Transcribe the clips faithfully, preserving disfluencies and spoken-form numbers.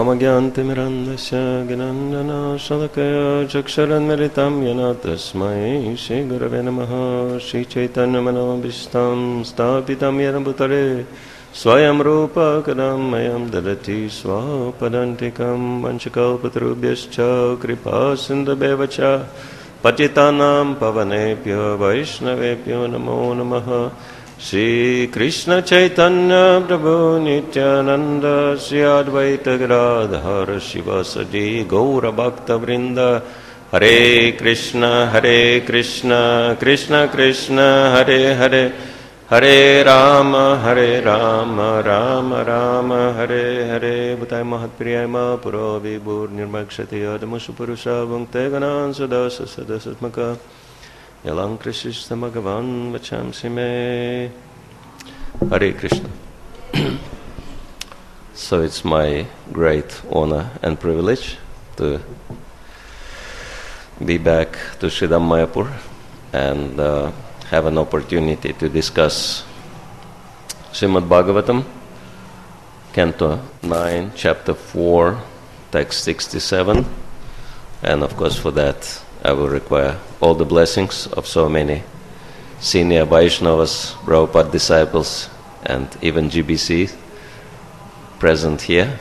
ओमज्ञानतिमिरन्धस्य ज्ञानाञ्जना शलाकया चक्षुरुन्मीलितं येन तस्मै श्रीगुरवे नमः। श्रीचैतन्यमनोभीष्टं स्थापितं येन भूतले स्वयं रूप कदा मह्यं ददति स्वपदान्तिकं। वंशकल्पतरुभ्यश्च कृपा सिन्धुभ्येव च पतितानां पावनेभ्यो वैष्णवेभ्यो नमो नमः। श्री कृष्ण चैतन्य प्रभु नित्यानंद श्री अद्वैत गदाधर शिवासदि गौर भक्त वृंद। हरे कृष्ण हरे कृष्ण कृष्ण कृष्ण हरे हरे हरे राम हरे राम राम राम हरे हरे। बुताय महत्प्रिय महापुरो विभुर निर्मक्षति अदमुषु पुरुषा भुंक्ते गणान् Sudas सदसत्मक Yalang Krishna Bhagavan Vachamsi Me. Hare Krishna. So it's my great honor and privilege to be back to Sridham Mayapur and uh, have an opportunity to discuss Srimad Bhagavatam, Canto nine, Chapter four, Text sixty-seven. And of course for that I will require all the blessings of so many senior Vaishnavas, Prabhupada disciples, and even G B C present here.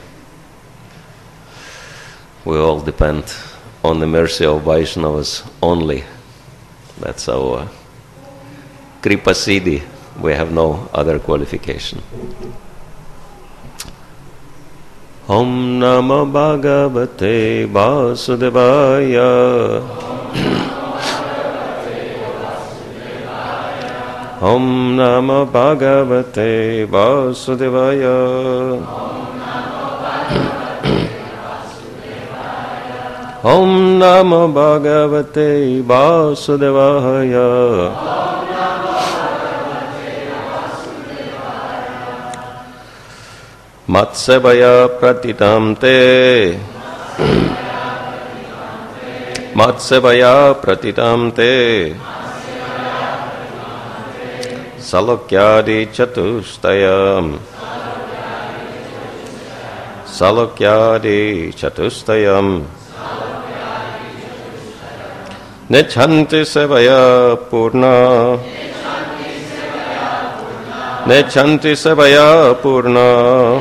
We all depend on the mercy of Vaishnavas only. That's our Kripa Siddhi. We have no other qualification. Om Namo Bhagavate Vasudevaya. Om Namo Bhagavate Vasudevaya. Om Namo Bhagavate Vasudevaya. Matsevaya pratitam te. Matsevaya pratitam te. Salokyadi chatustayam. Salokyadi chatustayam. Nechanti sevaya purna. Nechanti sevaya purna.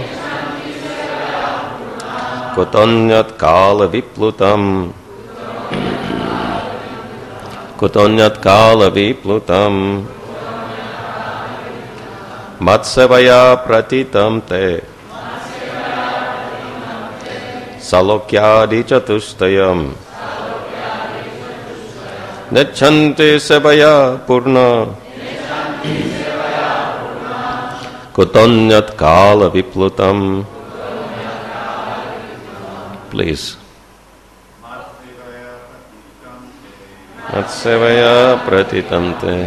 Kutonyat kala viplutam. Kutonyat kala viplutam. Matsevaya pratitam te. Salokyadi chatustayam. Nechanti sevaya purna. Kutonyat kala viplutam. Please. Matsevaya pratitam te.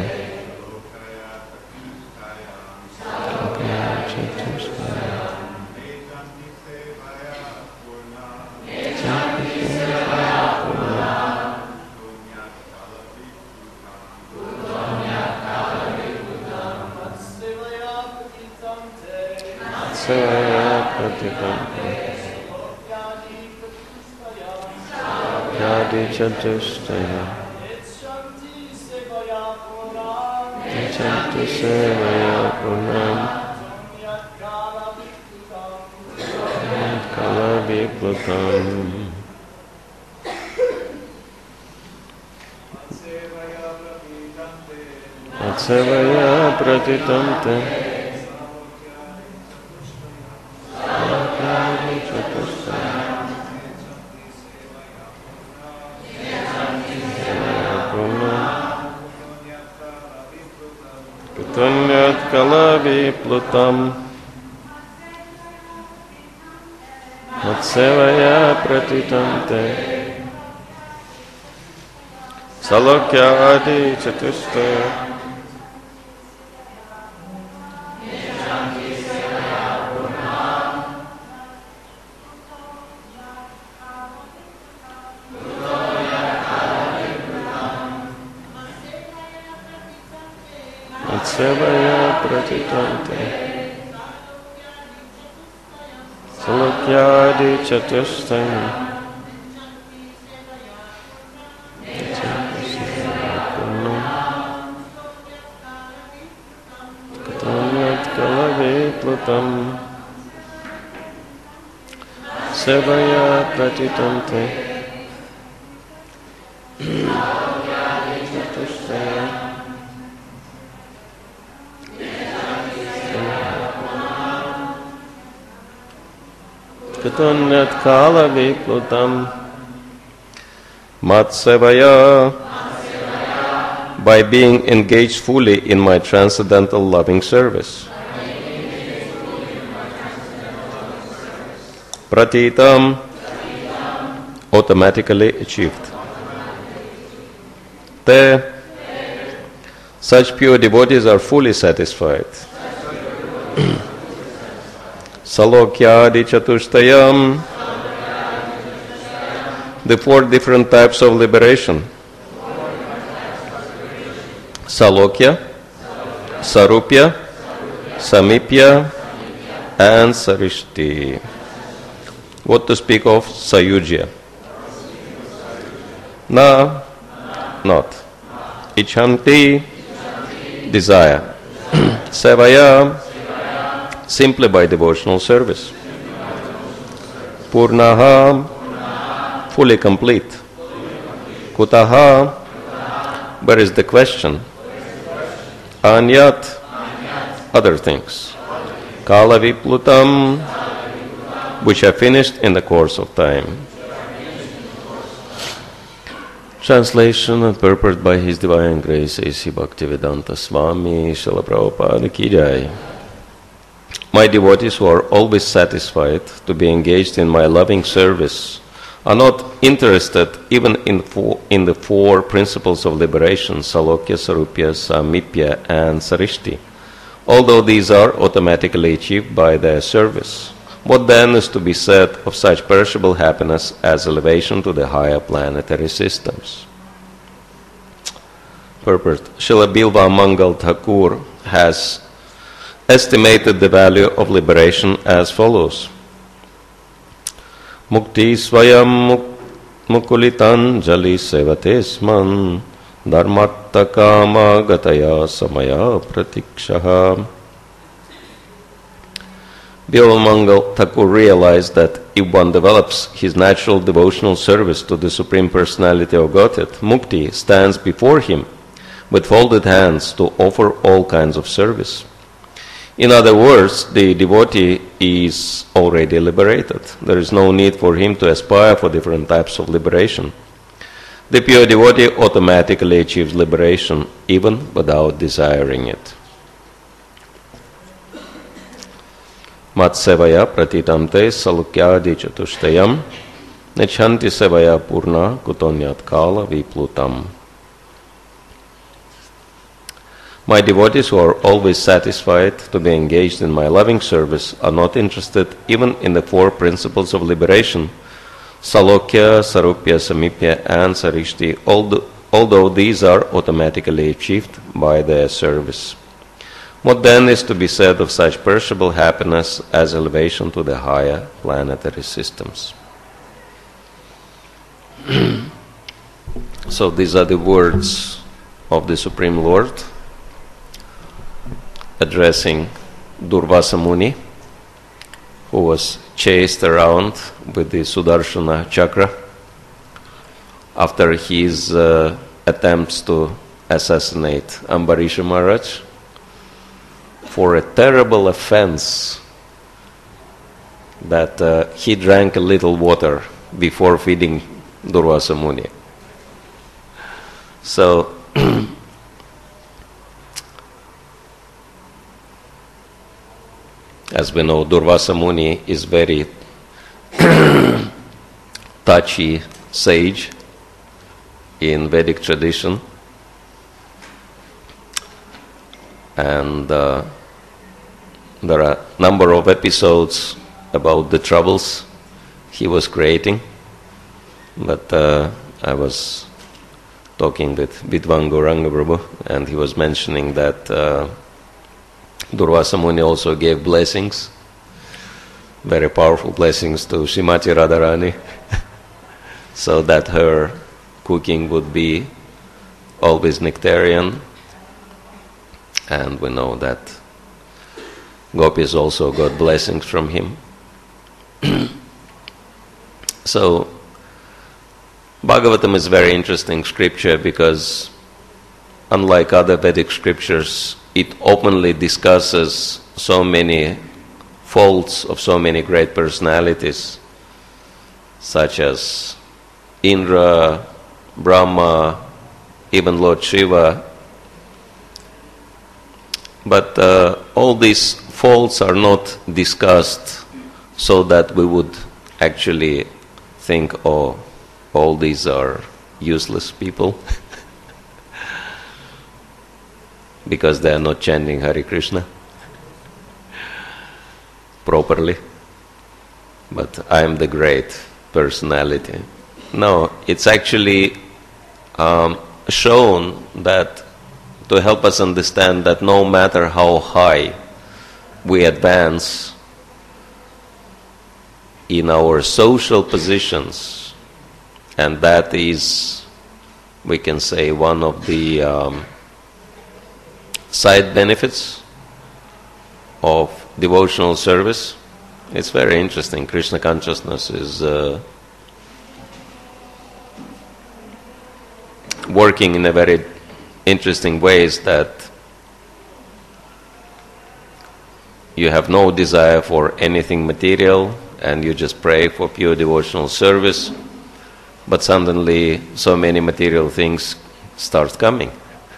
Yadi Chatustaya. Nechanti sevaya purnam. Kala viplutam. Matsevaya pratitam te. Kutonyat kala viplutam. Matsevaya pratitam te. Salokyadi chatustaya. Matsevaya pratitam te. Salokya Salokyadi Chatushtayam Kalaviplutam Sevaya Pratitante Katanyat Kalaviplutam Matsevaya, by being engaged fully in my transcendental loving service. Pratitam, automatically achieved. Te, such pure devotees are fully satisfied. Salokyadi Chatushtayam, the four different types of liberation. Salokya, Sarupya, Samipya, and Sarishti. What to speak of Sayujya? Na, not. Ichanti, desire. Sevaya, simply by devotional service. Purnaha, fully complete. Kutaha, where is the question? Anyat, other things. Kalaviplutam, which are finished in the course of time. Translation and purport by His Divine Grace A C Bhaktivedanta Swami Srila Prabhupada Ki Jai. My devotees who are always satisfied to be engaged in my loving service are not interested even in, four, in the four principles of liberation, Salokya, Sarupya, Samipya, and Sarishti, although these are automatically achieved by their service. What then is to be said of such perishable happiness as elevation to the higher planetary systems? Purport. Srila Bilva Mangal Thakur has estimated the value of liberation as follows. Mukti swayam mukulitan jali sevatesman dharmatta kama gataya samaya pratikshaha. Bilvamangal Thakur realized that if one develops his natural devotional service to the Supreme Personality of Godhead, Mukti stands before him with folded hands to offer all kinds of service. In other words, the devotee is already liberated. There is no need for him to aspire for different types of liberation. The pure devotee automatically achieves liberation even without desiring it. Matsevaya pratitamte salukyadi chatushtayam nechanti sevaya purna kutonyat kala viplutam. My devotees who are always satisfied to be engaged in my loving service are not interested even in the four principles of liberation, Salokya, Sarupya, Samipya, and Sarishti, although these are automatically achieved by their service. What then is to be said of such perishable happiness as elevation to the higher planetary systems? So these are the words of the Supreme Lord addressing Durvasa Muni, who was chased around with the Sudarshana chakra after his uh, attempts to assassinate Ambarisha Maharaj for a terrible offense that uh, he drank a little water before feeding Durvasa Muni. So as we know, Durvasa Muni is very touchy sage in Vedic tradition, and uh, there are a number of episodes about the troubles he was creating, but uh, I was talking with Vidwan Gauranga Prabhu, and he was mentioning that uh, Durvasa Muni also gave blessings very powerful blessings to Srimati Radharani so that her cooking would be always nectarian. And we know that gopis also got blessings from him. So Bhagavatam is a very interesting scripture because unlike other Vedic scriptures, it openly discusses so many faults of so many great personalities, such as Indra, Brahma, even Lord Shiva. But uh, all these faults are not discussed so that we would actually think, oh, all these are useless people because they are not chanting Hare Krishna properly. But I am the great personality. No, it's actually um, shown that to help us understand that no matter how high we advance in our social positions, and that is, we can say, one of the um, side benefits of devotional service. It's very interesting. Krishna consciousness is uh, working in a very interesting ways that you have no desire for anything material and you just pray for pure devotional service, but suddenly so many material things start coming.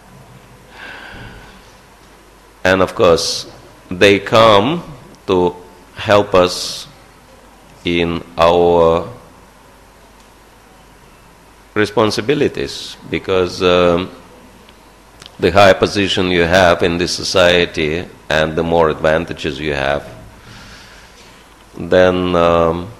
And of course, they come to help us in our responsibilities, because um, the higher position you have in this society and the more advantages you have, then um,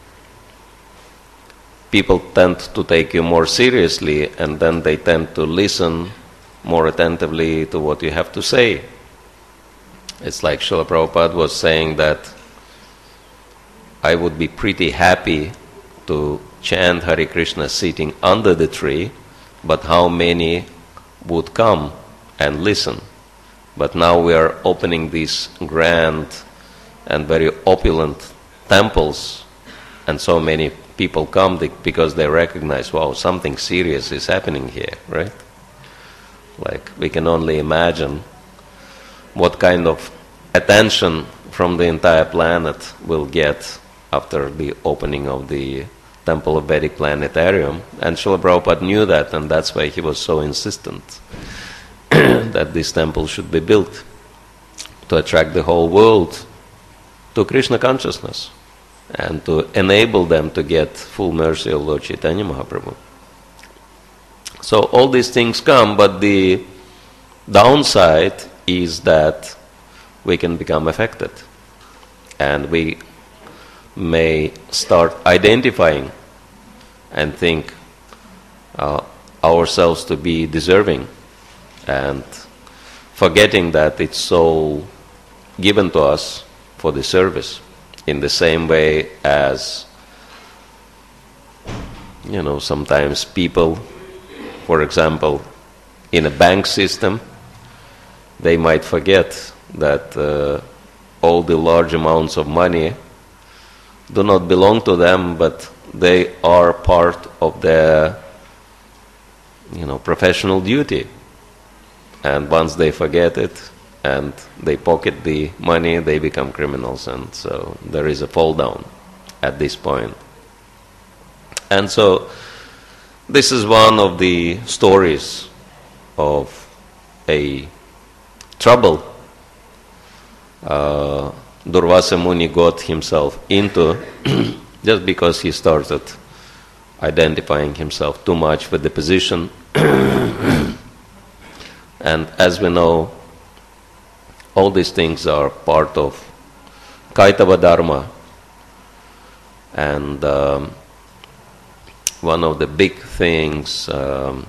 people tend to take you more seriously, and then they tend to listen more attentively to what you have to say. It's like Srila Prabhupada was saying that I would be pretty happy to chant Hare Krishna sitting under the tree, but how many would come and listen? But now we are opening these grand and very opulent temples, and so many people come because they recognize, wow, something serious is happening here, right? Like, we can only imagine what kind of attention from the entire planet will get after the opening of the Temple of Vedic Planetarium. And Srila Prabhupada knew that, and that's why he was so insistent that this temple should be built to attract the whole world to Krishna consciousness and to enable them to get full mercy of Lord Chaitanya Mahaprabhu. So all these things come, but the downside is that we can become affected, and we may start identifying and think uh, ourselves to be deserving, and forgetting that it's so given to us for the service, in the same way as, you know, sometimes people, for example, in a bank system, they might forget that uh, all the large amounts of money do not belong to them, but they are part of their, you know, professional duty. And once they forget it and they pocket the money, they become criminals, and so there is a fall down at this point. And so this is one of the stories of a trouble uh, Durvasa Muni got himself into just because he started identifying himself too much with the position. And as we know, all these things are part of Kaitava Dharma. And um, one of the big things um,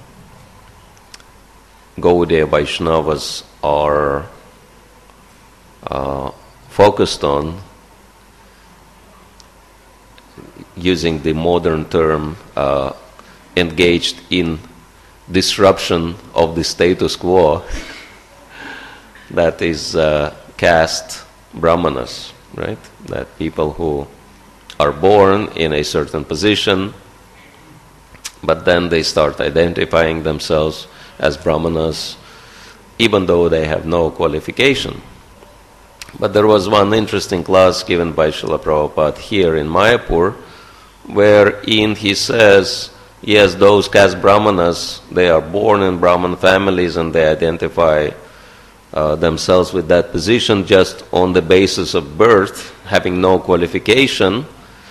Gaudiya Vaishnavas are uh, focused on using the modern term, uh, engaged in disruption of the status quo, that is uh, caste brahmanas, right? That people who are born in a certain position, but then they start identifying themselves as brahmanas, even though they have no qualification. But there was one interesting class given by Srila Prabhupada here in Mayapur, wherein he says, yes, those caste brahmanas, they are born in Brahman families and they identify uh, themselves with that position just on the basis of birth, having no qualification.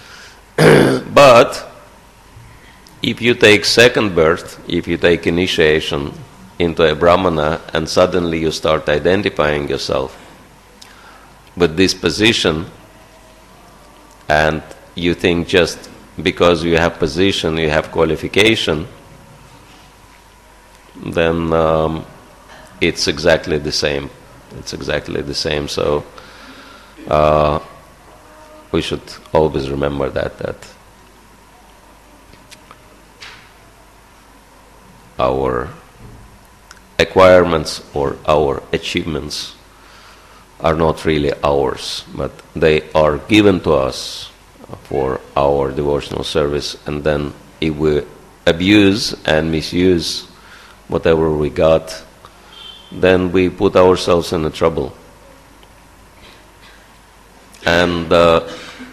But if you take second birth, if you take initiation into a brahmana and suddenly you start identifying yourself with this position, and you think just because you have position, you have qualification, then um, it's exactly the same. It's exactly the same. So uh, we should always remember that, that our acquirements or our achievements are not really ours, but they are given to us for our devotional service, and then if we abuse and misuse whatever we got, then we put ourselves in a trouble. And uh,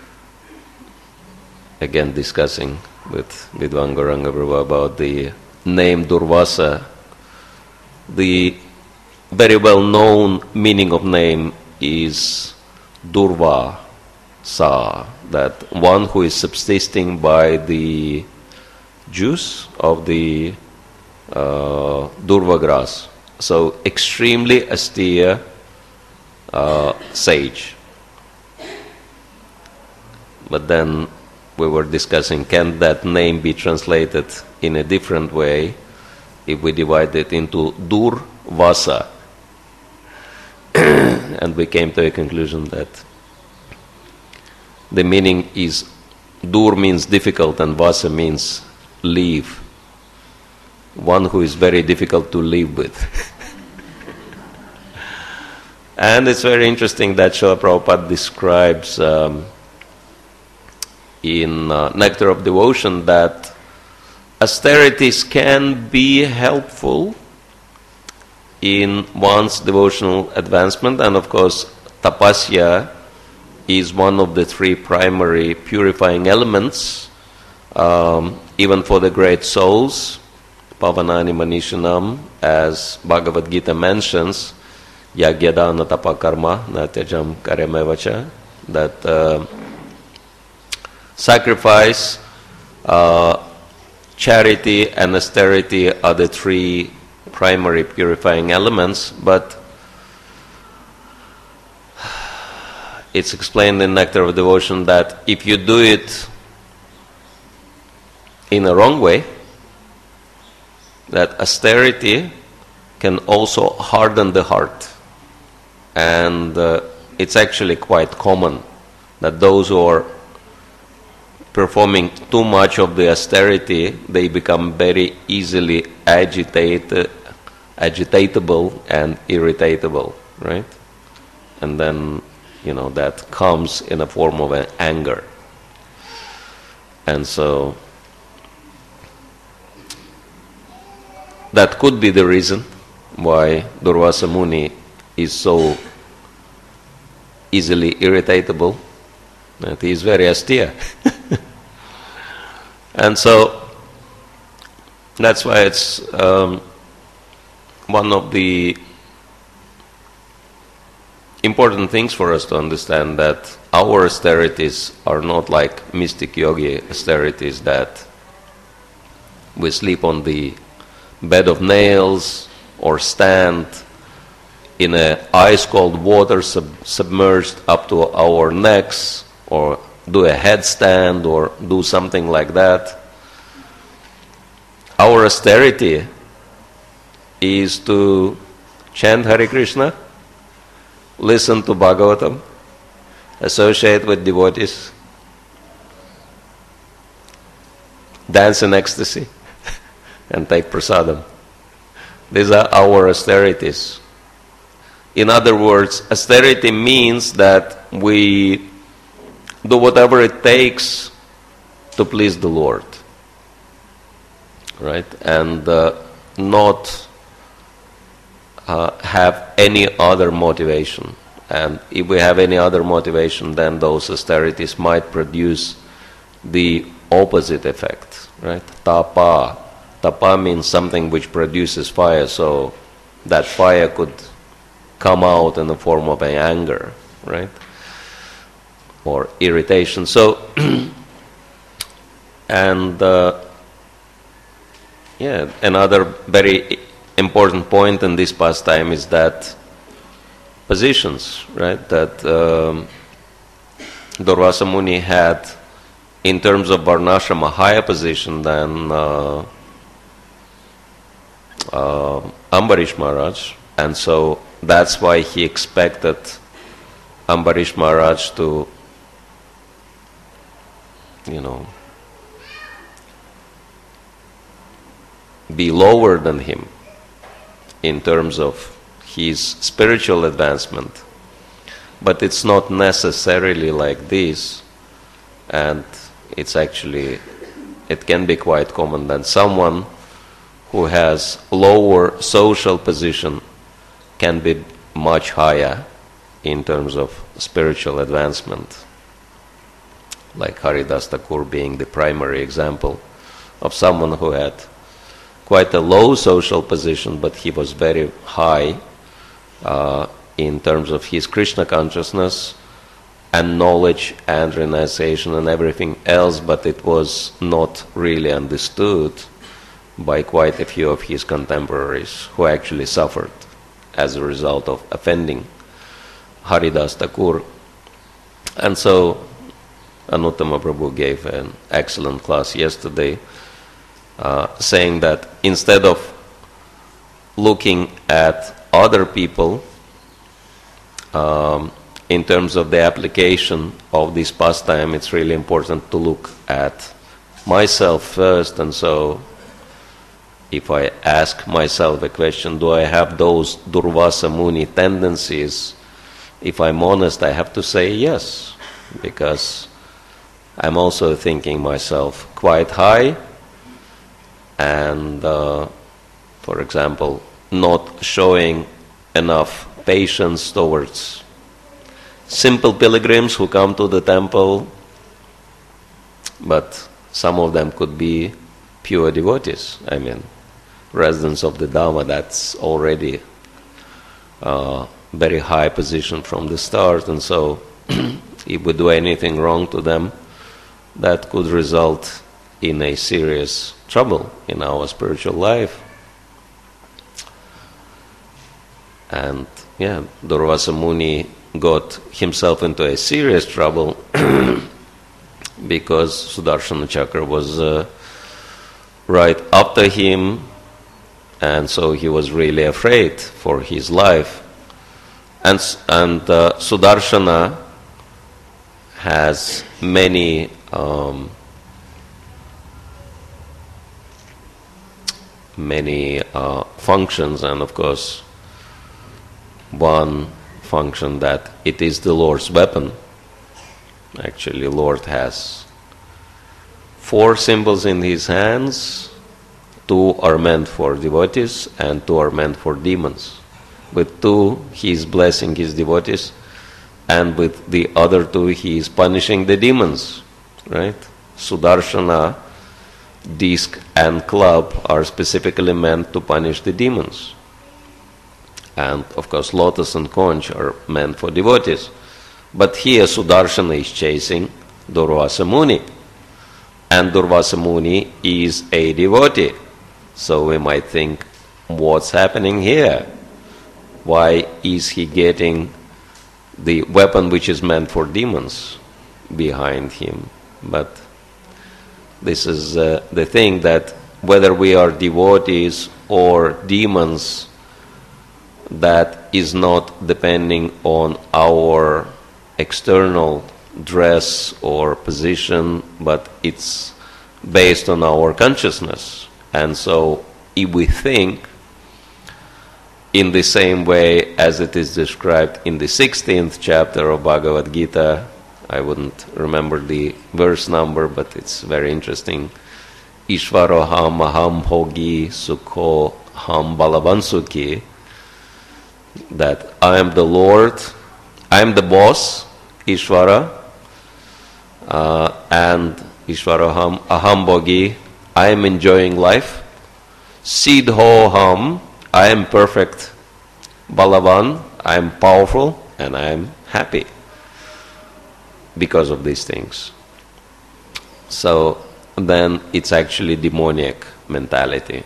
again, discussing with Vidwan Gauranga Prabhu about the name Durvasa, the very well known meaning of name is Durva Sa, that one who is subsisting by the juice of the uh, Durva grass. So extremely austere uh, sage. But then we were discussing, can that name be translated in a different way if we divide it into Durvasa? And we came to a conclusion that the meaning is, Dur means difficult and Vasa means leave. One who is very difficult to live with. And it's very interesting that Srila Prabhupada describes um, in uh, Nectar of Devotion that austerities can be helpful in one's devotional advancement, and of course tapasya is one of the three primary purifying elements, um, even for the great souls. Pavanani Manishanam, as Bhagavad Gita mentions, Yagyadana tapakarma natyajam karemevacha, that uh, sacrifice, uh, charity and austerity are the three primary purifying elements, but it's explained in Nectar of Devotion that if you do it in a wrong way, that austerity can also harden the heart. And uh, it's actually quite common that those who are performing too much of the austerity, they become very easily agitated, agitatable and irritatable, right? And then, you know, that comes in a form of an anger. And so that could be the reason why Durvasa Muni is so easily irritatable, that he is very austere. And so that's why it's um, one of the important things for us to understand, that our austerities are not like mystic yogi austerities, that we sleep on the bed of nails or stand in a ice cold water sub- submerged up to our necks, or do a headstand or do something like that. Our austerity is to chant Hare Krishna, listen to Bhagavatam, associate with devotees, dance in ecstasy and take prasadam. These are our austerities. In other words, austerity means that we do whatever it takes to please the Lord, right? And uh, not uh, have any other motivation. And if we have any other motivation, then those austerities might produce the opposite effect, right? Tapa. Tapa means something which produces fire, so that fire could come out in the form of an anger, right? Or irritation. So, and uh, yeah, another very important point in this pastime is that positions, right? That um, Durvasa Muni had, in terms of Varnashram, a higher position than uh, uh, Ambarish Maharaj, and so that's why he expected Ambarish Maharaj to, you know, be lower than him in terms of his spiritual advancement. But it's not necessarily like this, and it's actually, it can be quite common that someone who has lower social position can be much higher in terms of spiritual advancement, like Haridas Thakur being the primary example of someone who had quite a low social position, but he was very high uh, in terms of his Krishna consciousness and knowledge and renunciation and everything else, but it was not really understood by quite a few of his contemporaries who actually suffered as a result of offending Haridas Thakur. And so Anuttama Prabhu gave an excellent class yesterday, uh, saying that instead of looking at other people um, in terms of the application of this pastime, it's really important to look at myself first. And so if I ask myself a question, do I have those Durvasa Muni tendencies? If I'm honest, I have to say yes, because I'm also thinking myself quite high, and uh, for example, not showing enough patience towards simple pilgrims who come to the temple, but some of them could be pure devotees. I mean, residents of the Dhamma, that's already uh, very high position from the start, and so if we do anything wrong to them, that could result in a serious trouble in our spiritual life. And yeah, Durvasa Muni got himself into a serious trouble because Sudarshana Chakra was uh, right after him, and so he was really afraid for his life. And, and uh, Sudarshana has many um, many uh, functions, and of course one function that it is the Lord's weapon. Actually, Lord has four symbols in his hands. Two are meant for devotees and two are meant for demons. With two, he is blessing his devotees, and with the other two, he is punishing the demons, right? Sudarshana, disc, and club are specifically meant to punish the demons. And of course, lotus and conch are meant for devotees. But here, Sudarshana is chasing Durvasa Muni, and Durvasa Muni is a devotee. So we might think, what's happening here? Why is he getting the weapon which is meant for demons behind him? But this is uh, the thing, that whether we are devotees or demons, that is not depending on our external dress or position, but it's based on our consciousness. And so if we think in the same way as it is described in the sixteenth chapter of Bhagavad Gita, I wouldn't remember the verse number, but it's very interesting. Ishvaroham aham bhogi sukho ham balavansuki, that I am the Lord, I am the boss, Ishvara, uh, and Ishvaroham aham bhogi, I am enjoying life. Siddhoham, I am perfect. Balavan, I am powerful and I am happy because of these things. So then it's actually demoniac mentality.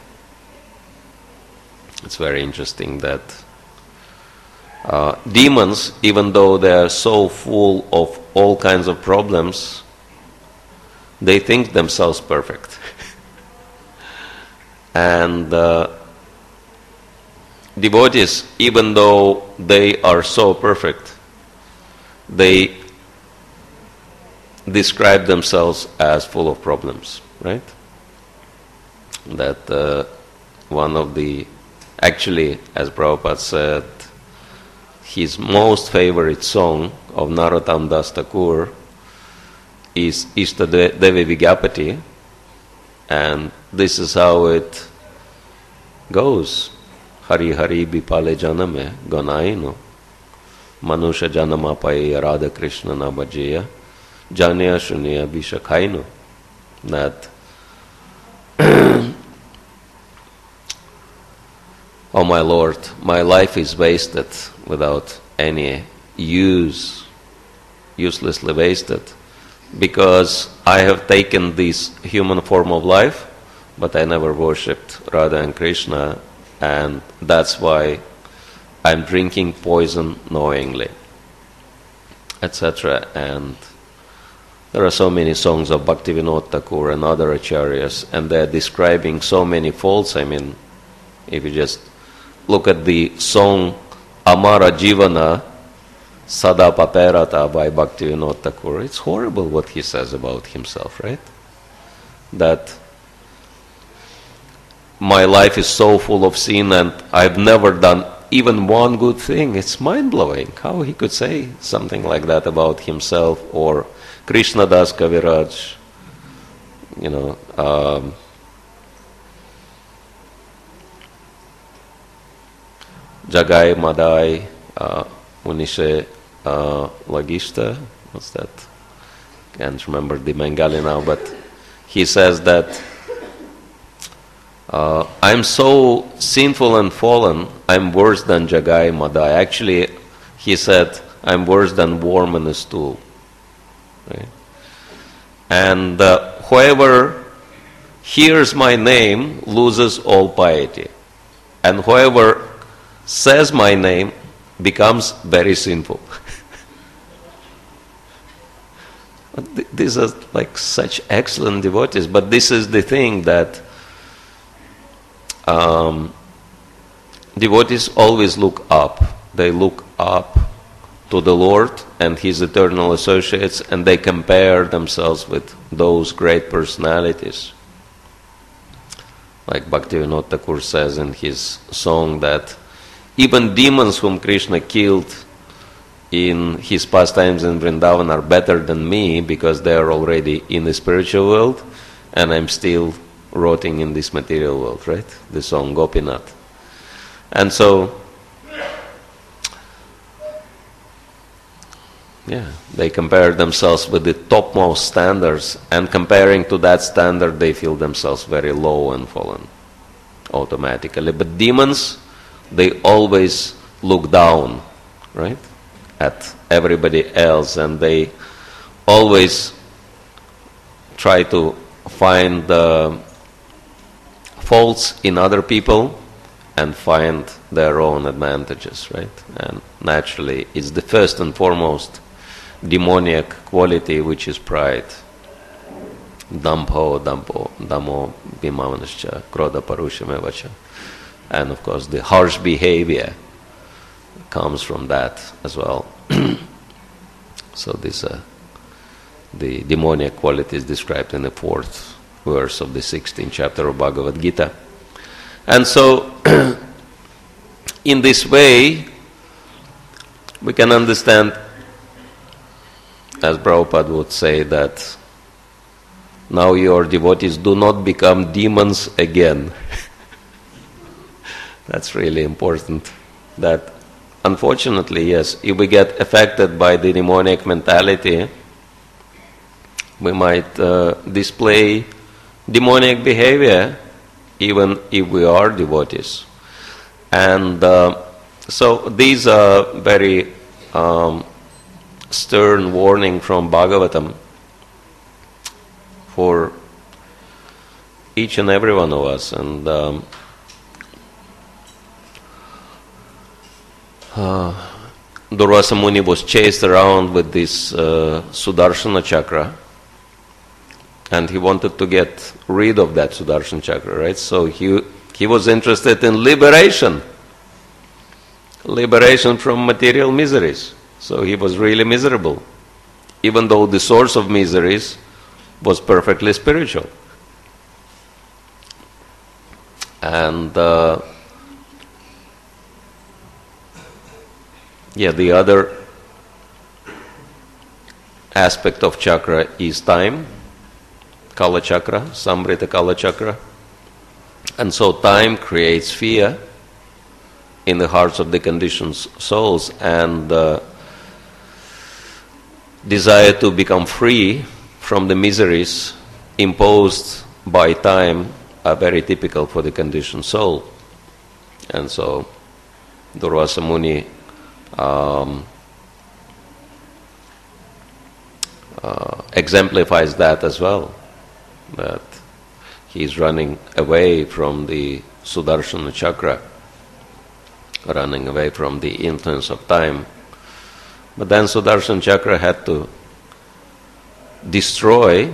It's very interesting that uh, demons, even though they are so full of all kinds of problems, they think themselves perfect. And uh, devotees, even though they are so perfect, they describe themselves as full of problems, right? That uh, one of the, actually, as Prabhupada said, his most favorite song of Narottam Das Thakur is Ishta Devi Vigyapati, and this is how it goes. Hari Hari Bipale Janame Ganaino Manusha Janama Pai Radha Krishna Nabhajeya Janya Shunya Bishakhaino. That oh my Lord, my life is wasted without any use, uselessly wasted, because I have taken this human form of life, but I never worshipped Radha and Krishna, and that's why I'm drinking poison knowingly, et cetera. And there are so many songs of Bhaktivinoda Thakur and other acharyas, and they're describing so many faults. I mean, if you just look at the song Amara Jivana Sada Paperata by Bhaktivinoda Thakur, it's horrible what he says about himself, right? That my life is so full of sin and I've never done even one good thing. It's mind-blowing how he could say something like that about himself. Or Krishna Das Kaviraj, you know, um, Jagai Madai uh, Unishe uh, Lagishta, what's that? Can't remember the Bengali now, but he says that uh, I'm so sinful and fallen, I'm worse than Jagai Madai. Actually, he said, I'm worse than worm in a stool. Right? And uh, whoever hears my name loses all piety. And whoever says my name becomes very sinful. These are like such excellent devotees, but this is the thing that um, devotees always look up. They look up to the Lord and His eternal associates, and they compare themselves with those great personalities. Like Bhaktivinoda Thakur says in his song that even demons whom Krishna killed in his pastimes in Vrindavan are better than me because they are already in the spiritual world and I'm still rotting in this material world, right? The song Gopinath. And so, yeah, they compare themselves with the topmost standards, and comparing to that standard they feel themselves very low and fallen automatically. But demons, they always look down, right, at everybody else, and they always try to find the faults in other people and find their own advantages, right? And naturally, it's the first and foremost demoniac quality, which is pride. Dampho, dampo, damo, bhimavanascha, krodha parushamevacha. And of course, the harsh behavior comes from that as well. So this, uh, the demoniac quality is described in the fourth verse of the sixteenth chapter of Bhagavad Gita. And so, in this way, we can understand, as Prabhupada would say, that now your devotees do not become demons again. That's really important. That, unfortunately, yes, if we get affected by the demonic mentality, we might uh, display demonic behavior even if we are devotees. And uh, so these are very um, stern warning from Bhagavatam for each and every one of us. And um, uh, Durvasa Muni was chased around with this uh, Sudarshana chakra, and he wanted to get rid of that Sudarshana chakra, right? So he he was interested in liberation. Liberation from material miseries. So he was really miserable, even though the source of miseries was perfectly spiritual. And uh, yeah, the other aspect of chakra is time, Kala chakra, Samrita Kala chakra. And so time creates fear in the hearts of the conditioned souls, and uh, desire to become free from the miseries imposed by time are very typical for the conditioned soul. And so Durvasa Muni um, uh, exemplifies that as well, that he is running away from the Sudarshana chakra, running away from the influence of time. But then Sudarshan chakra had to destroy,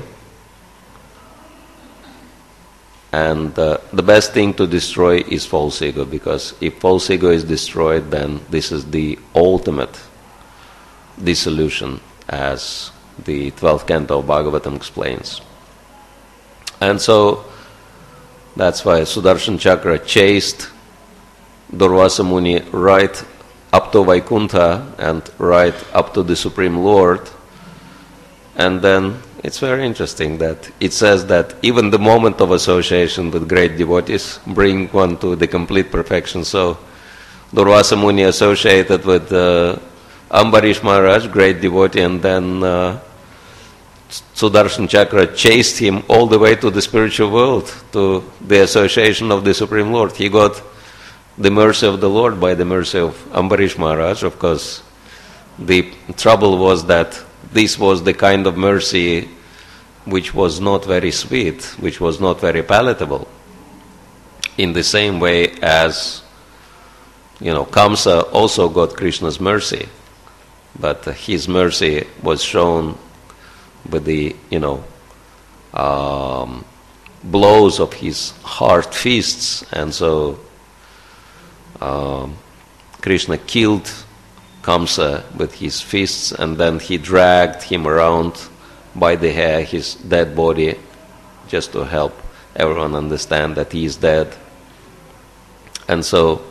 and uh, the best thing to destroy is false ego, because if false ego is destroyed, then this is the ultimate dissolution, as the twelfth canto of Bhagavatam explains. And so that's why Sudarshan chakra chased Durvasa Muni right up to Vaikuntha and right up to the Supreme Lord. And then it's very interesting that it says that even the moment of association with great devotees bring one to the complete perfection. So Durvasa Muni associated with uh, Ambarish Maharaj, great devotee, and then uh, Sudarshan chakra chased him all the way to the spiritual world, to the association of the Supreme Lord. He got the mercy of the Lord by the mercy of Ambarish Maharaj. Of course, the trouble was that this was the kind of mercy which was not very sweet, which was not very palatable. In the same way as, you know, Kamsa also got Krishna's mercy, but his mercy was shown with the, you know, um, blows of his hard fists, and so Um, Krishna killed Kamsa with his fists, and then he dragged him around by the hair, his dead body, just to help everyone understand that he is dead. And so,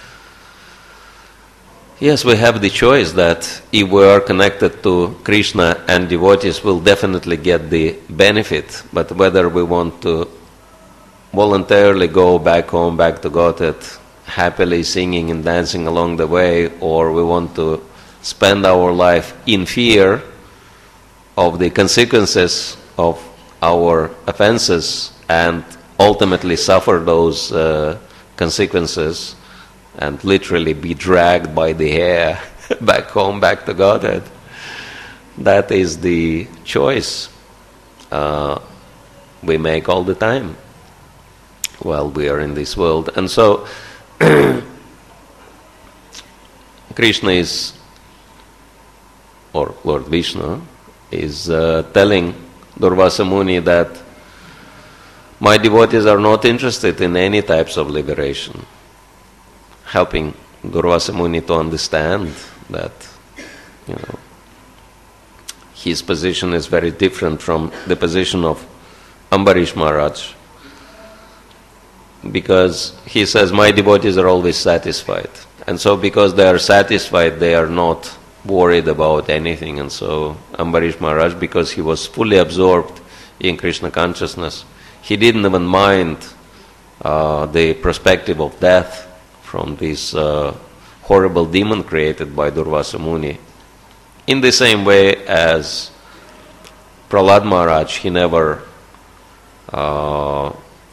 yes, we have the choice that if we are connected to Krishna and devotees, we'll definitely get the benefit, but whether we want to voluntarily go back home, back to Godhead, happily singing and dancing along the way, or we want to spend our life in fear of the consequences of our offenses and ultimately suffer those uh, consequences and literally be dragged by the hair back home, back to Godhead. That is the choice uh, we make all the time while we are in this world. And so Krishna is, or Lord Vishnu, is uh, telling Durvasa Muni that my devotees are not interested in any types of liberation, helping Durvasa Muni to understand that, you know, his position is very different from the position of Ambarish Maharaj, because he says, my devotees are always satisfied. And so because they are satisfied, they are not worried about anything. And so Ambarish Maharaj, because he was fully absorbed in Krishna consciousness, he didn't even mind uh, the perspective of death from this uh, horrible demon created by Durvasa Muni. In the same way as Prahlad Maharaj, he never, uh,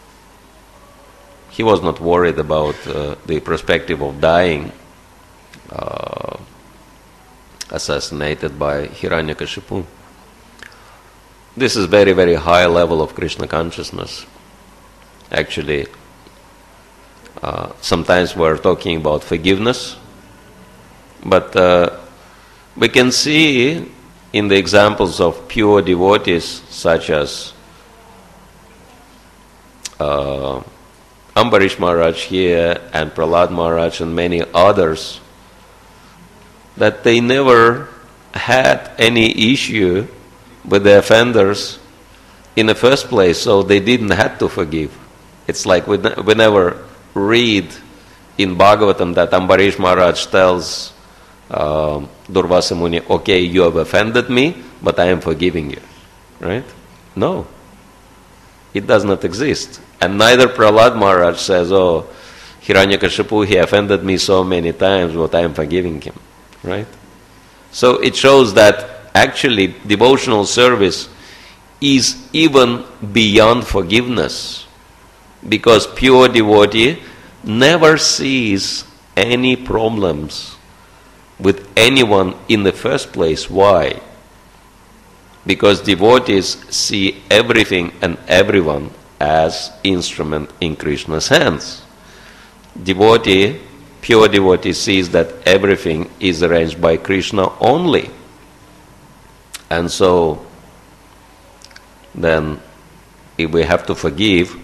he was not worried about uh, the perspective of dying, uh, assassinated by Hiranyakashipu. This is very, very high level of Krishna consciousness. Actually, uh, sometimes we're talking about forgiveness, but uh, we can see in the examples of pure devotees such as uh, Ambarish Maharaj here and Prahlad Maharaj and many others, that they never had any issue with the offenders in the first place, so they didn't have to forgive. It's like we, ne- we never read in Bhagavatam that Ambarish Maharaj tells uh, Durvasa Muni, okay, you have offended me, but I am forgiving you. Right? No. It does not exist. And neither Prahlad Maharaj says, oh, Hiranyakashipu, he offended me so many times, but I am forgiving him. Right? So it shows that actually devotional service is even beyond forgiveness, because pure devotee never sees any problems with anyone in the first place. Why? Because devotees see everything and everyone as instrument in Krishna's hands. Devotee, pure devotee sees that everything is arranged by Krishna only. And so, then, if we have to forgive,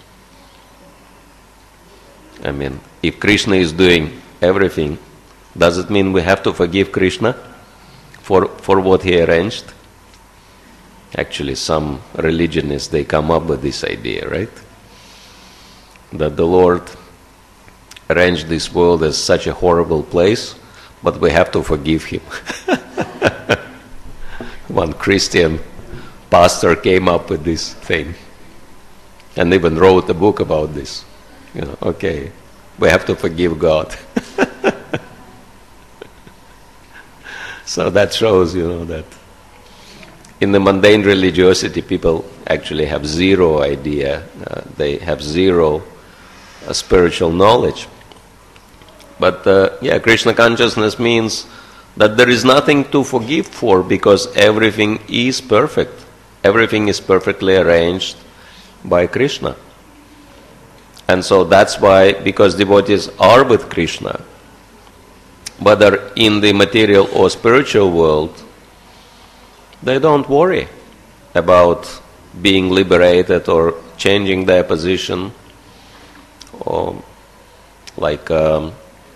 I mean, if Krishna is doing everything, does it mean we have to forgive Krishna for, for what he arranged? Actually, some religionists, they come up with this idea, right? That the Lord arranged this world as such a horrible place, but we have to forgive him. One Christian pastor came up with this thing and even wrote a book about this. You know, okay, we have to forgive God. So that shows, you know, that in the mundane religiosity, people actually have zero idea. Uh, they have zero uh, spiritual knowledge. But uh, yeah, Krishna consciousness means that there is nothing to forgive for, because everything is perfect. Everything is perfectly arranged by Krishna. And so that's why, because devotees are with Krishna, whether in the material or spiritual world, they don't worry about being liberated or changing their position. Or like um,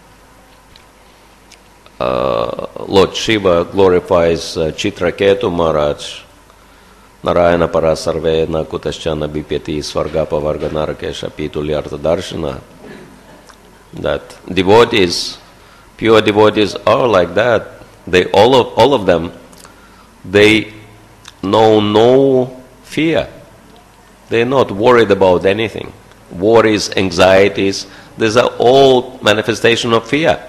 uh, Lord Shiva glorifies uh, Chitraketu Maharaj, Narayana Parasarve na Kutaschana Bipyati Svargapa Varga Narakesha Pitulyartha Darshana. That devotees, pure devotees are like that. They all of all of them, they know no fear. They're not worried about anything. Worries, anxieties, these are all manifestation of fear.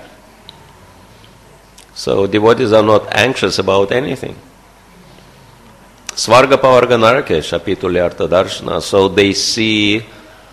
So devotees are not anxious about anything. Svarga Pavarga Narakesha Pitulyartha Darshana. So they see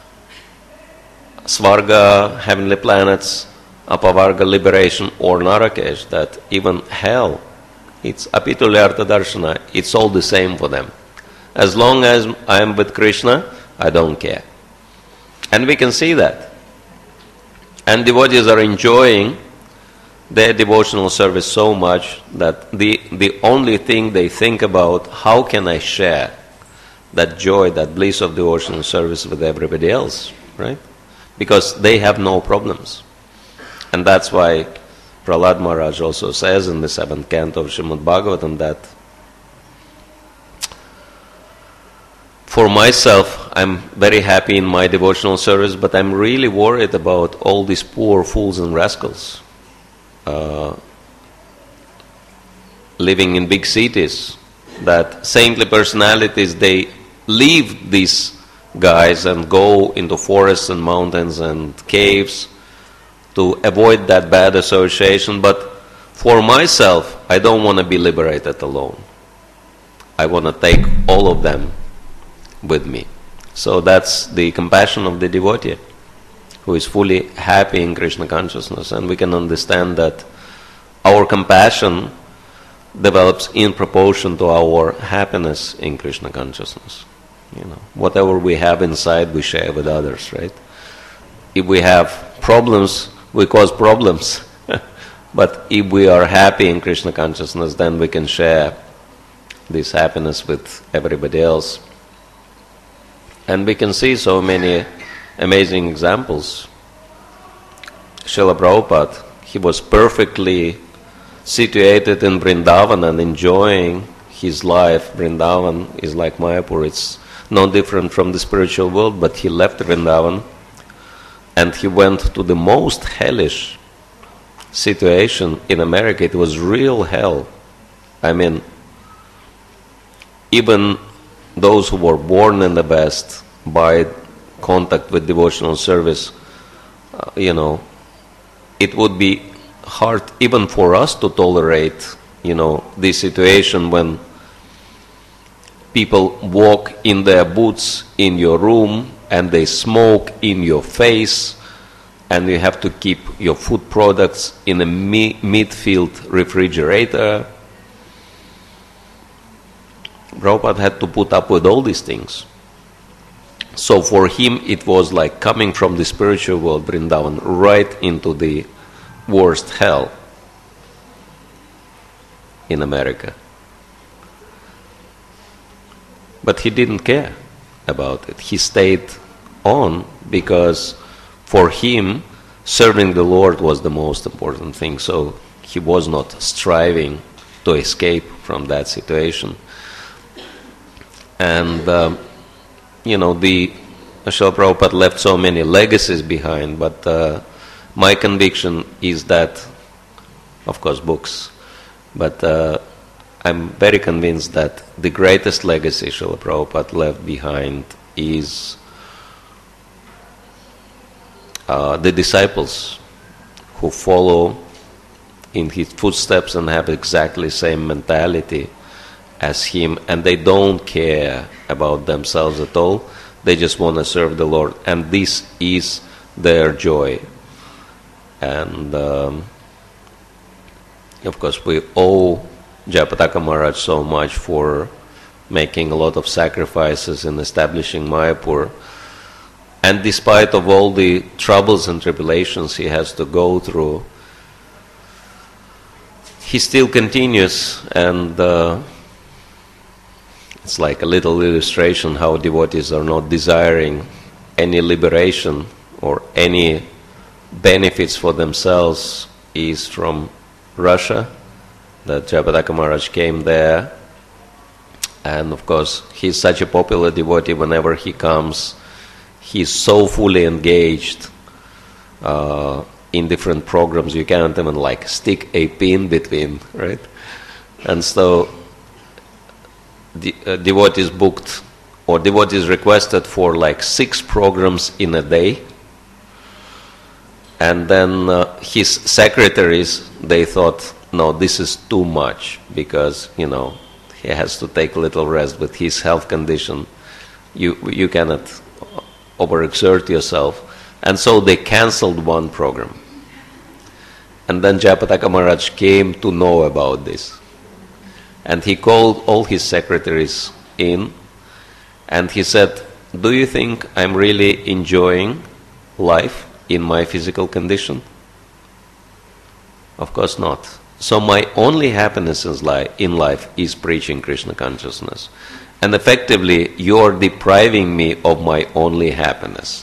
Svarga, heavenly planets, Apavarga, liberation, or Narakesh, that even hell, it's Apitulyartha Darshana, it's all the same for them. As long as I am with Krishna, I don't care. And we can see that. And devotees are enjoying their devotional service so much that the, the only thing they think about, how can I share that joy, that bliss of devotional service with everybody else, right? Because they have no problems. And that's why Prahlad Maharaj also says in the seventh canto of Srimad Bhagavatam that for myself, I'm very happy in my devotional service, but I'm really worried about all these poor fools and rascals uh, living in big cities, that saintly personalities, they leave these guys and go into forests and mountains and caves to avoid that bad association. But for myself, I don't want to be liberated alone. I want to take all of them with me. So that's the compassion of the devotee, who is fully happy in Krishna consciousness. And we can understand that our compassion develops in proportion to our happiness in Krishna consciousness. You know, whatever we have inside, we share with others, right? If we have problems, we cause problems. But if we are happy in Krishna consciousness, then we can share this happiness with everybody else. And we can see so many amazing examples. Srila Prabhupada, he was perfectly situated in Vrindavan and enjoying his life. Vrindavan is like Mayapur, it's no different from the spiritual world, but he left Vrindavan and he went to the most hellish situation in America. It was real hell. I mean, even those who were born in the West, by contact with devotional service, uh, you know, it would be hard even for us to tolerate, you know, this situation when people walk in their boots in your room and they smoke in your face, and you have to keep your food products in a mi- mid-field refrigerator. Prabhupada had to put up with all these things. So for him it was like coming from the spiritual world, Vrindavan, right into the worst hell in America. But he didn't care about it. He stayed on because for him serving the Lord was the most important thing. So he was not striving to escape from that situation. And, um, you know, the Srila Prabhupada left so many legacies behind, but uh, my conviction is that, of course, books, but uh, I'm very convinced that the greatest legacy Srila Prabhupada left behind is uh, the disciples who follow in his footsteps and have exactly the same mentality as him, and they don't care about themselves at all. They just want to serve the Lord, and this is their joy. And um, of course we owe Jayapataka Maharaj so much for making a lot of sacrifices in establishing Mayapur. And despite of all the troubles and tribulations he has to go through, he still continues. And uh, it's like a little illustration how devotees are not desiring any liberation or any benefits for themselves is from Russia. That Jayapataka Maharaj came there, and of course he's such a popular devotee. Whenever he comes, he's so fully engaged uh, in different programs, you can't even like stick a pin between, right? And so the, uh, devotees booked or devotees requested for like six programs in a day. And then uh, his secretaries, they thought, no, this is too much, because, you know, he has to take a little rest with his health condition. You you cannot overexert yourself. And so they cancelled one program. And then Jayapataka Maharaj came to know about this. And he called all his secretaries in, and he said, do you think I'm really enjoying life in my physical condition? Of course not. So my only happiness in life is preaching Krishna consciousness. And effectively, you're depriving me of my only happiness.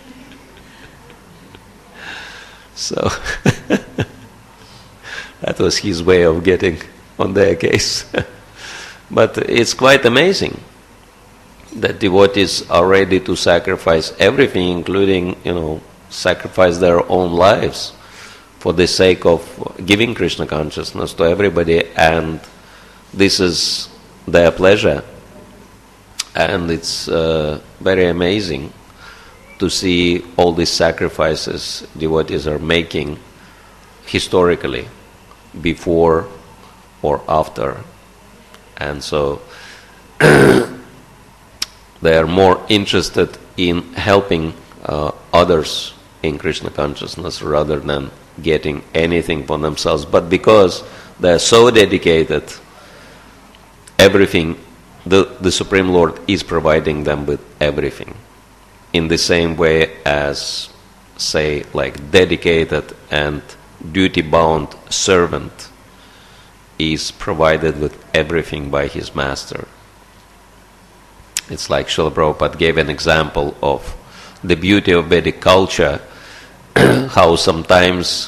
So, that was his way of getting on their case. But it's quite amazing that devotees are ready to sacrifice everything, including, you know, sacrifice their own lives for the sake of giving Krishna consciousness to everybody, and this is their pleasure. And it's uh, very amazing to see all these sacrifices devotees are making historically, before or after. And so they are more interested in helping uh, others in Krishna consciousness rather than getting anything for themselves. But because they are so dedicated, everything, the, the Supreme Lord is providing them with everything. In the same way as, say, like dedicated and duty-bound servant is provided with everything by his master. It's like Srila Prabhupada gave an example of the beauty of Vedic culture, how sometimes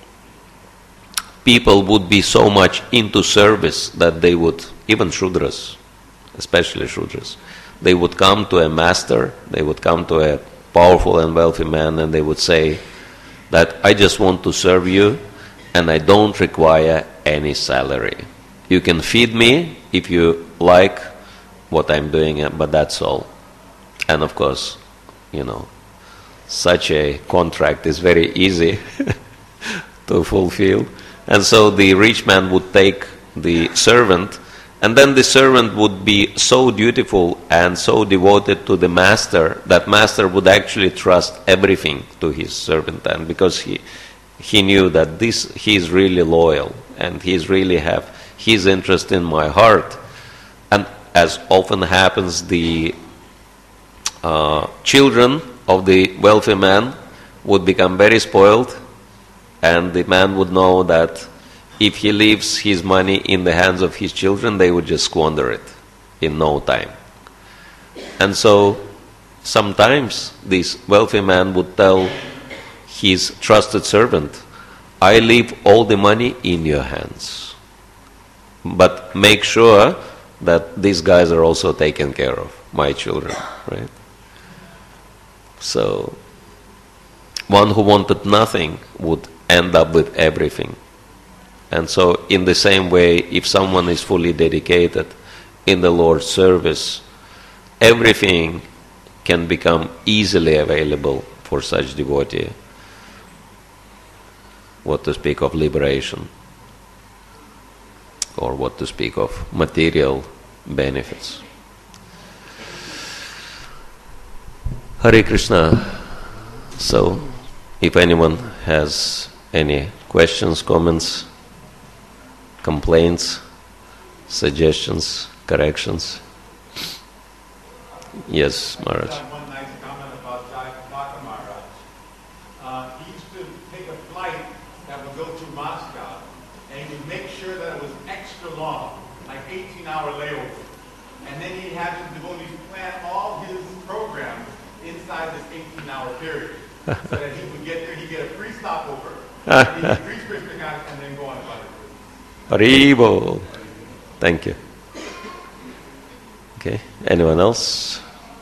people would be so much into service that they would, even Shudras, especially Shudras, they would come to a master, they would come to a powerful and wealthy man, and they would say that I just want to serve you and I don't require any salary. You can feed me if you like what I'm doing, but that's all. And of course, you know, such a contract is very easy to fulfill. And so the rich man would take the servant, and then the servant would be so dutiful and so devoted to the master that master would actually trust everything to his servant, and because he he knew that this he is really loyal and he's really have his interest in my heart. And as often happens, the uh, children of the wealthy man would become very spoiled, and the man would know that if he leaves his money in the hands of his children, they would just squander it in no time. And so sometimes this wealthy man would tell his trusted servant, I leave all the money in your hands, but make sure that these guys are also taken care of, my children, right? So one who wanted nothing would end up with everything. And so in the same way, if someone is fully dedicated in the Lord's service, everything can become easily available for such devotee. What to speak of liberation, or what to speak of material benefits. Hare Krishna. So, if anyone has any questions, comments, complaints, suggestions, corrections. Yes, Maharaj. One nice comment about Jayapataka Maharaj. Uh, he used to take a flight that would go to Moscow, and he would make sure that it was extra long, like eighteen-hour layover. And then he'd have his devotees plan all his programs inside this eighteen-hour period, so that he would get there, he'd get a free stopover, and he'd preach Krishna consciousness and then go on about it. Haribo. Thank you. Okay, anyone else?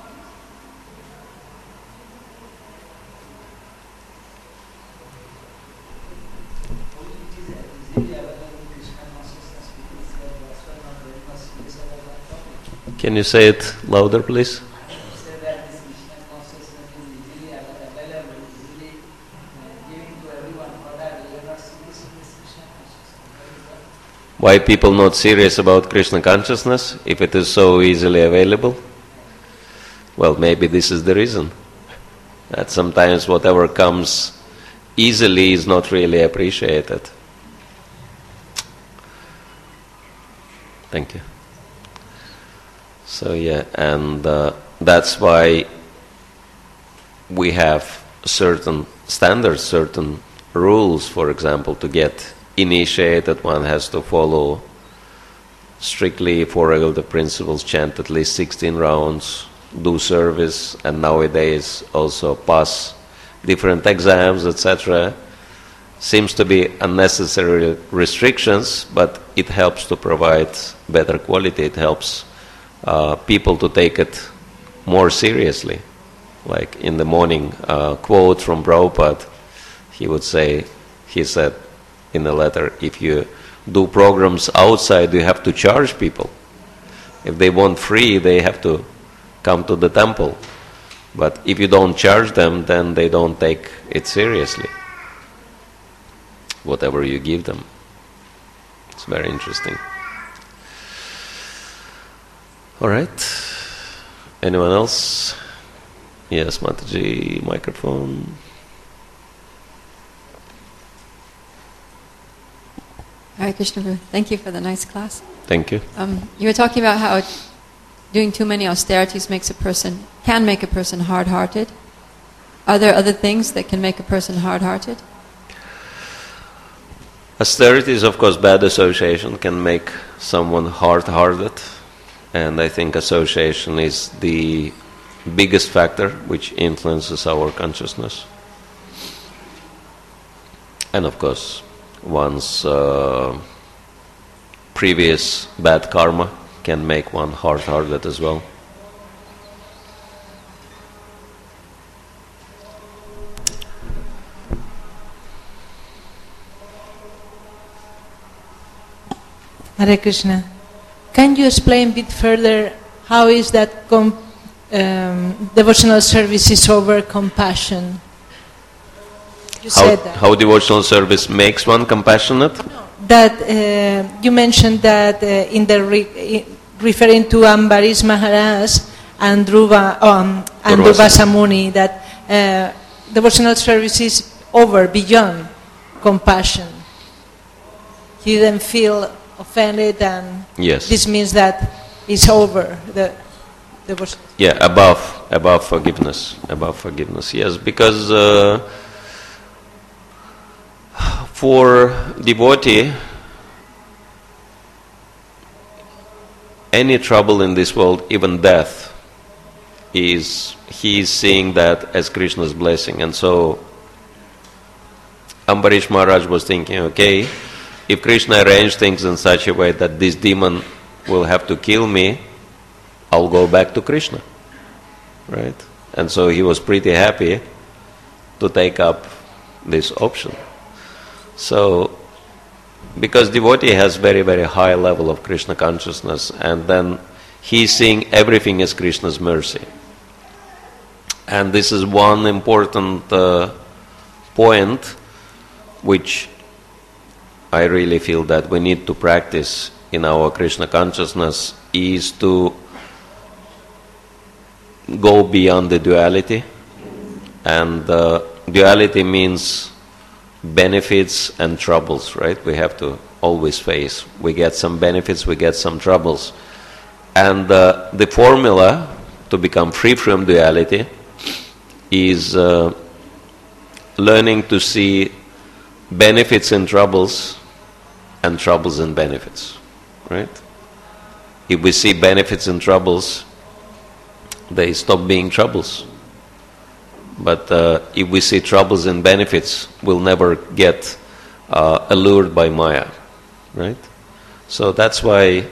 Can you say it louder, please? Why people not serious about Krishna consciousness if it is so easily available? Well, maybe this is the reason. That sometimes whatever comes easily is not really appreciated. Thank you. So yeah, and uh, that's why we have certain standards, certain rules. For example, to get initiated, one has to follow strictly four regulative principles, chant at least sixteen rounds, do service, and nowadays also pass different exams, et cetera. Seems to be unnecessary restrictions, but it helps to provide better quality. It helps uh, people to take it more seriously. Like in the morning, uh, quote from Prabhupada, he would say, he said in a letter, if you do programs outside, you have to charge people. If they want free, they have to come to the temple. But if you don't charge them, then they don't take it seriously, whatever you give them. It's very interesting. All right. Anyone else? Yes, Mataji, microphone. Hare Krishna, thank you for the nice class. Thank you. Um, you were talking about how doing too many austerities makes a person, can make a person hard-hearted. Are there other things that can make a person hard-hearted? Austerity is, of course, bad association can make someone hard-hearted. And I think association is the biggest factor which influences our consciousness. And of course, one's uh, previous bad karma can make one hard-hearted as well. Hare Krishna. Can you explain a bit further how is that com- um, devotional service is over compassion? You how, said that. how devotional service makes one compassionate? That uh, you mentioned that uh, in the re- referring to Ambarish Maharaj and Dhruva, um, and Durvasa Muni, that uh, devotional service is over, beyond compassion. He didn't feel offended, and yes. this means that it's over. The, the yeah, above, above forgiveness, above forgiveness. Yes, because uh, for devotee, any trouble in this world, even death, is he is seeing that as Krishna's blessing, and so Ambarish Maharaj was thinking, okay, if Krishna arranged things in such a way that this demon will have to kill me, I'll go back to Krishna, right? And so he was pretty happy to take up this option. So, because devotee has very, very high level of Krishna consciousness, and then he's seeing everything as Krishna's mercy. And this is one important uh, point which I really feel that we need to practice in our Krishna consciousness, is to go beyond the duality. And uh, duality means benefits and troubles, right? We have to always face. We get some benefits, we get some troubles. And uh, the formula to become free from duality is uh, learning to see benefits and troubles and troubles and benefits, right? If we see benefits and troubles, they stop being troubles. But uh, if we see troubles and benefits, we'll never get uh, allured by Maya, right? So that's why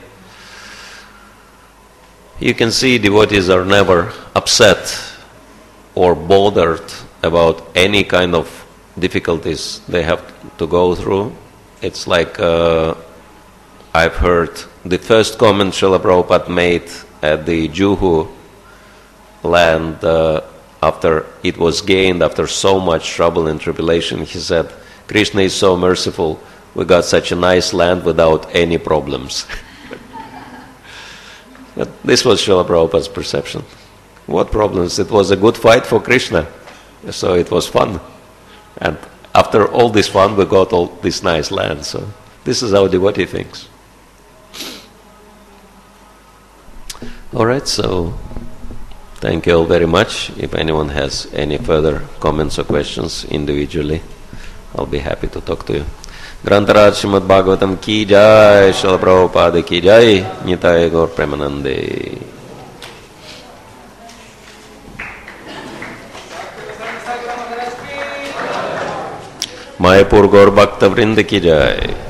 you can see devotees are never upset or bothered about any kind of difficulties they have to go through. It's like uh, I've heard the first comment Srila Prabhupada made at the Juhu land uh, after it was gained after so much trouble and tribulation. He said, Krishna is so merciful, we got such a nice land without any problems. But this was Srila Prabhupada's perception. What problems? It was a good fight for Krishna, so it was fun. And after all this fun, we got all this nice land. So this is how devotee thinks. All right, so thank you all very much. If anyone has any further comments or questions individually, I'll be happy to talk to you. Grantaraj Srimad Bhagavatam ki jai, Srila Prabhupada ki jai, Nitai Gaur Premanande. Mayapur गौर भक्त वृंद की जय।